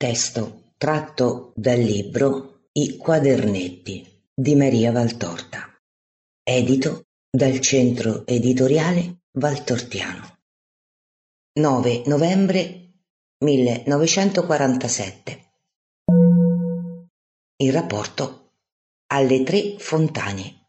Testo tratto dal libro I Quadernetti di Maria Valtorta, edito dal Centro Editoriale Valtortiano. 9 novembre 1947. Il rapporto alle Tre Fontane.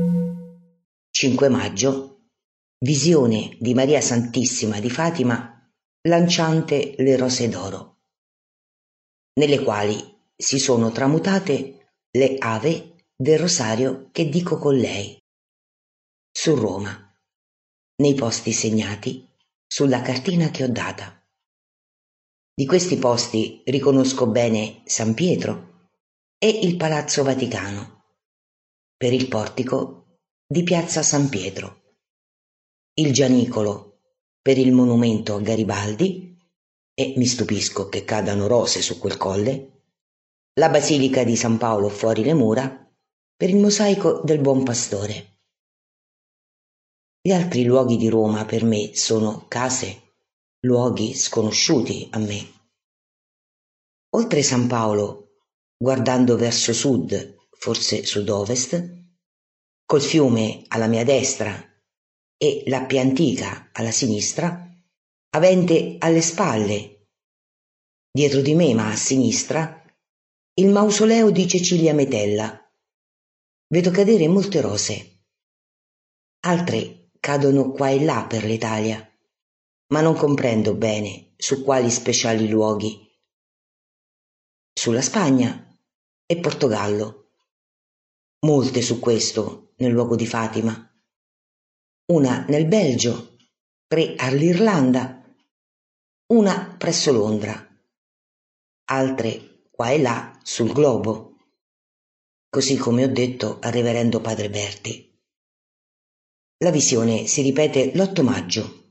5 maggio. Visione di Maria Santissima di Fatima lanciante le rose d'oro, nelle quali si sono tramutate le ave del rosario che dico con lei, su Roma, nei posti segnati sulla cartina che ho data. Di questi posti riconosco bene San Pietro e il Palazzo Vaticano, per il portico di Piazza San Pietro, il Gianicolo per il monumento a Garibaldi, e mi stupisco che cadano rose su quel colle, la Basilica di San Paolo fuori le mura per il mosaico del Buon Pastore. Gli altri luoghi di Roma per me sono case, luoghi sconosciuti a me. Oltre San Paolo, guardando verso sud, forse sud-ovest, col fiume alla mia destra e l'Appia Antica alla sinistra, avente alle spalle, dietro di me ma a sinistra, il mausoleo di Cecilia Metella. Vedo cadere molte rose. Altre cadono qua e là per l'Italia, ma non comprendo bene su quali speciali luoghi. Sulla Spagna e Portogallo. Molte su questo nel luogo di Fatima. Una nel Belgio, 3 all'Irlanda, una presso Londra, altre qua e là sul globo, così come ho detto al reverendo padre Berti. La visione si ripete l'8 maggio.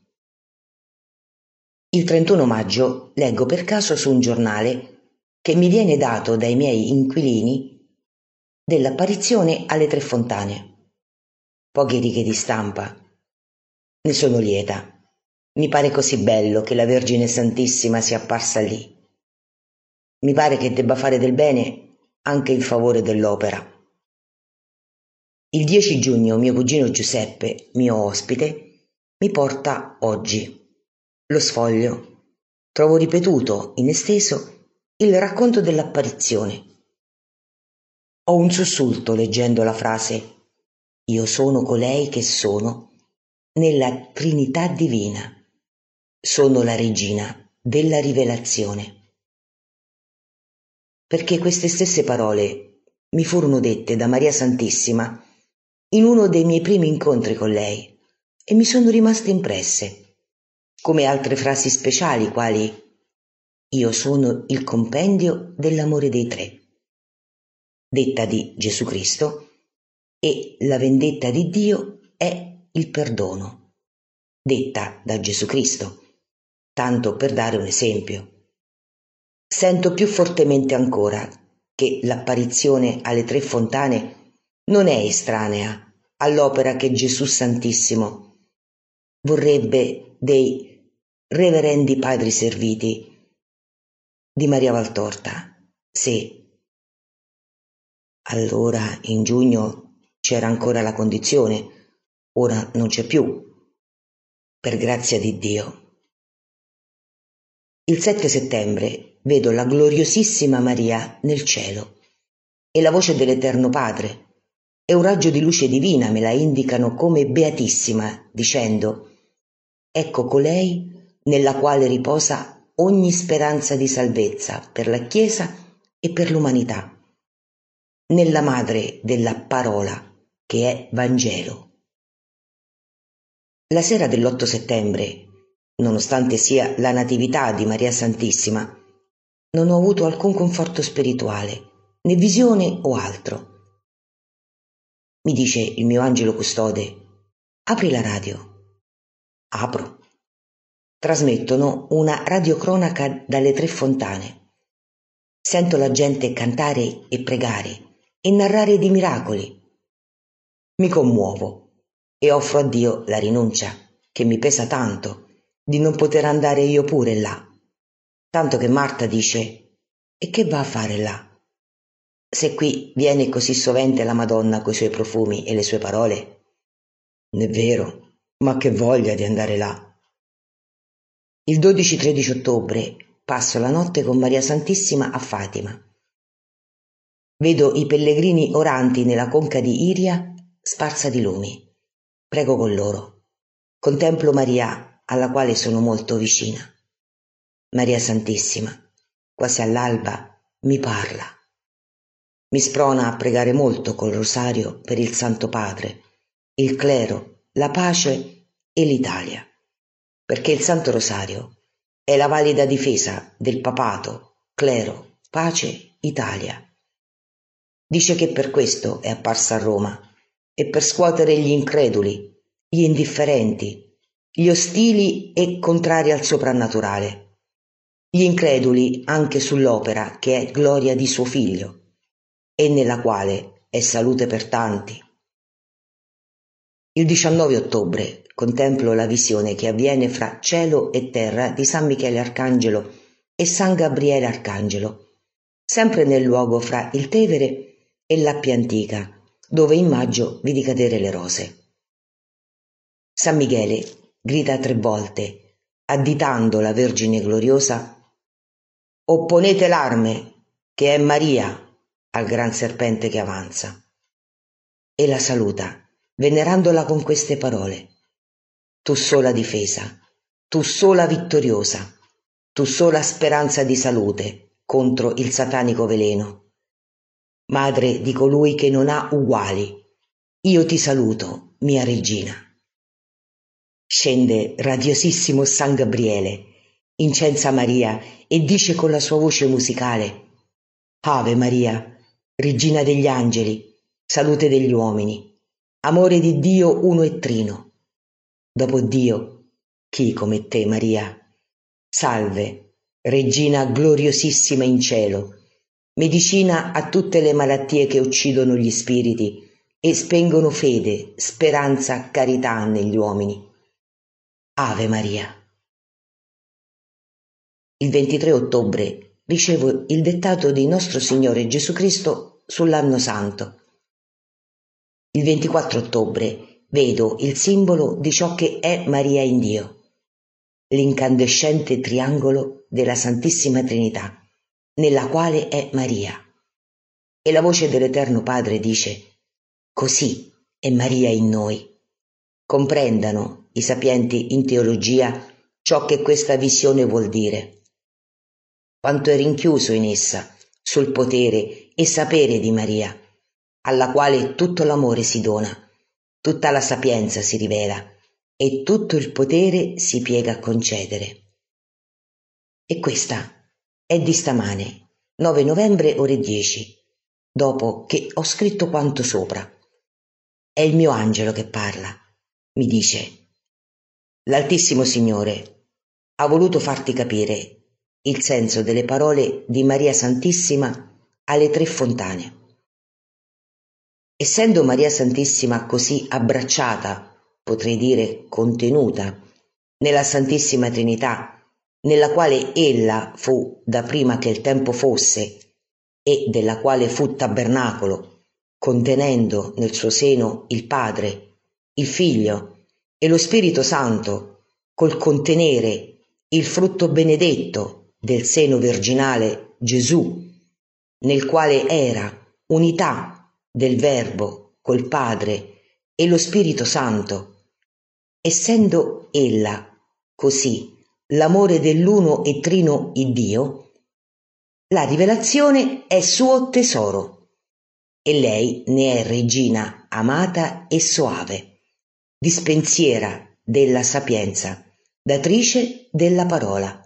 Il 31 maggio leggo per caso su un giornale che mi viene dato dai miei inquilini dell'apparizione alle Tre Fontane. Poche righe di stampa. Ne sono lieta. Mi pare così bello che la Vergine Santissima sia apparsa lì. Mi pare che debba fare del bene anche in favore dell'opera. Il 10 giugno mio cugino Giuseppe, mio ospite, mi porta oggi lo sfoglio. Trovo ripetuto, in esteso, il racconto dell'apparizione. Ho un sussulto leggendo la frase «Io sono colei che sono nella Trinità Divina. Sono la regina della rivelazione». Perché queste stesse parole mi furono dette da Maria Santissima in uno dei miei primi incontri con lei e mi sono rimaste impresse, come altre frasi speciali quali «Io sono il compendio dell'amore dei tre», detta di Gesù Cristo, e «La vendetta di Dio è il perdono», detta da Gesù Cristo, tanto per dare un esempio. Sento più fortemente ancora che l'apparizione alle Tre Fontane non è estranea all'opera che Gesù Santissimo vorrebbe dei reverendi padri serviti di Maria Valtorta. Se allora in giugno c'era ancora la condizione, ora non c'è più, per grazia di Dio. Il 7 settembre vedo la gloriosissima Maria nel cielo e la voce dell'Eterno Padre e un raggio di luce divina me la indicano come beatissima, dicendo «Ecco colei nella quale riposa ogni speranza di salvezza per la Chiesa e per l'umanità, nella madre della parola che è Vangelo». La sera dell'8 settembre, nonostante sia la natività di Maria Santissima, non ho avuto alcun conforto spirituale, né visione o altro. Mi dice il mio angelo custode, apri la radio. Apro. Trasmettono una radiocronaca dalle Tre Fontane. Sento la gente cantare e pregare e narrare di miracoli. Mi commuovo e offro a Dio la rinuncia, che mi pesa tanto, di non poter andare io pure là. Tanto che Marta dice, E che va a fare là? Se qui viene così sovente la Madonna coi suoi profumi e le sue parole? È vero, ma che voglia di andare là. Il 12-13 ottobre passo la notte con Maria Santissima a Fatima. Vedo i pellegrini oranti nella conca di Iria sparsa di lumi. Prego con loro. Contemplo Maria, alla quale sono molto vicina. Maria Santissima, quasi all'alba, mi parla. Mi sprona a pregare molto col rosario per il Santo Padre, il clero, la pace e l'Italia, perché il Santo Rosario è la valida difesa del papato, clero, pace, Italia. Dice che per questo è apparsa a Roma e per scuotere gli increduli, gli indifferenti, gli ostili e contrari al soprannaturale, gli increduli anche sull'opera che è gloria di suo figlio e nella quale è salute per tanti. Il 19 ottobre contemplo la visione che avviene fra cielo e terra di San Michele Arcangelo e San Gabriele Arcangelo, sempre nel luogo fra il Tevere e l'Appia Antica, dove in maggio vidi cadere le rose. San Michele grida 3 volte, additando la Vergine gloriosa: «Opponete l'arme, che è Maria», al gran serpente che avanza, e la saluta, venerandola con queste parole: «Tu sola difesa, tu sola vittoriosa, tu sola speranza di salute contro il satanico veleno. Madre di colui che non ha uguali, io ti saluto, mia regina». Scende radiosissimo San Gabriele, incensa Maria e dice con la sua voce musicale: «Ave Maria, regina degli angeli, salute degli uomini, amore di Dio uno e trino. Dopo Dio, chi come te, Maria? Salve, regina gloriosissima in cielo, medicina a tutte le malattie che uccidono gli spiriti e spengono fede, speranza, carità negli uomini. Ave Maria». Il 23 ottobre ricevo il dettato di nostro Signore Gesù Cristo sull'anno santo. Il 24 ottobre vedo il simbolo di ciò che è Maria in Dio, l'incandescente triangolo della Santissima Trinità, nella quale è Maria. E la voce dell'Eterno Padre dice: «Così è Maria in noi». Comprendano i sapienti in teologia ciò che questa visione vuol dire. Quanto è rinchiuso in essa sul potere e sapere di Maria, alla quale tutto l'amore si dona, tutta la sapienza si rivela e tutto il potere si piega a concedere. E questa è di stamane, 9 novembre ore 10, dopo che ho scritto quanto sopra. È il mio angelo che parla, mi dice: «L'Altissimo Signore ha voluto farti capire il senso delle parole di Maria Santissima alle 3 fontane. Essendo Maria Santissima così abbracciata, potrei dire contenuta, nella Santissima Trinità, nella quale ella fu da prima che il tempo fosse e della quale fu tabernacolo, contenendo nel suo seno il Padre, il Figlio e lo Spirito Santo, col contenere il frutto benedetto del seno virginale Gesù, nel quale era unità del Verbo col Padre e lo Spirito Santo, essendo ella così l'amore dell'uno e trino Iddio, la rivelazione è suo tesoro e lei ne è regina amata e soave, dispensiera della sapienza, datrice della parola.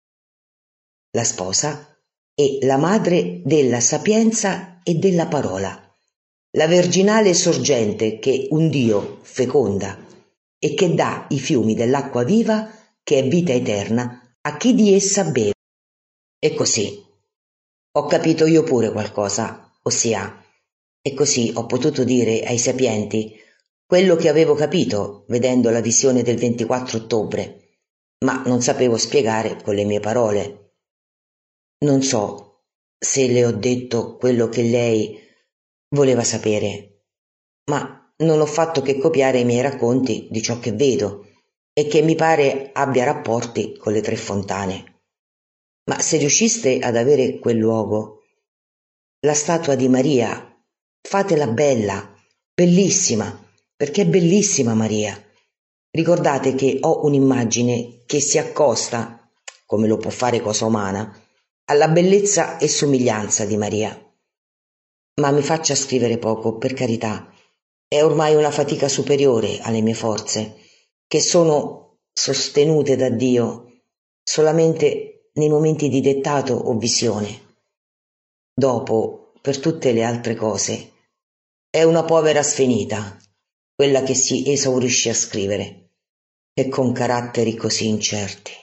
La sposa è la madre della sapienza e della parola, la virginale sorgente che un Dio feconda e che dà i fiumi dell'acqua viva che è vita eterna a chi di essa beve». E così ho capito io pure qualcosa, ossia, e così ho potuto dire ai sapienti quello che avevo capito vedendo la visione del 24 ottobre, ma non sapevo spiegare con le mie parole. Non so se le ho detto quello che lei voleva sapere, ma non ho fatto che copiare i miei racconti di ciò che vedo e che mi pare abbia rapporti con le tre fontane. Ma se riusciste ad avere quel luogo, la statua di Maria, fatela bella, bellissima, perché è bellissima Maria. Ricordate che ho un'immagine che si accosta, come lo può fare cosa umana, alla bellezza e somiglianza di Maria. Ma mi faccia scrivere poco, per carità. È ormai una fatica superiore alle mie forze, che sono sostenute da Dio solamente nei momenti di dettato o visione. Dopo, per tutte le altre cose, è una povera sfinita, quella che si esaurisce a scrivere, e con caratteri così incerti.